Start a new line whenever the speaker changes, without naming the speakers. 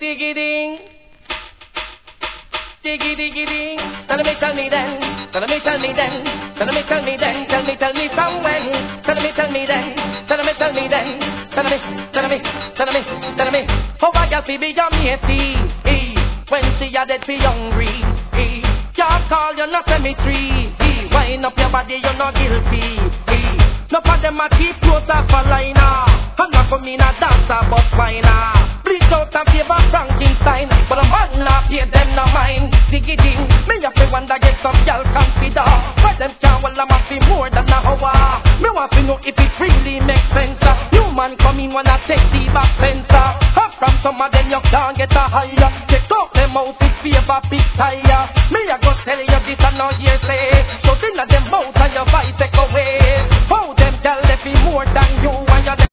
diggy ding, diggy diggy ding. Tell me then, tell me then, tell me then, tell me from when. Tell me then, tell me then, tell me. How I got to be your matey, when she a dead fi hungry. Can't call you not cemetery. Wind up your body, you're not guilty. No for them a keep close up a liner. I'm not for me not dancer but whiner. Bleach out and favor Frankenstein, but a man not pay them no mind. Diggy ding, me have to wonder get some girl consider. Why them can't well I'm a fi more than a hour. Me want to know if it really makes sense. New man come in when I take the back fence. Up from some of them you can't get a higher. Check out them out with favor big tire. Me a go tell you this and no years late. So dinner them out and your vice take away. How them tell they be more than you and you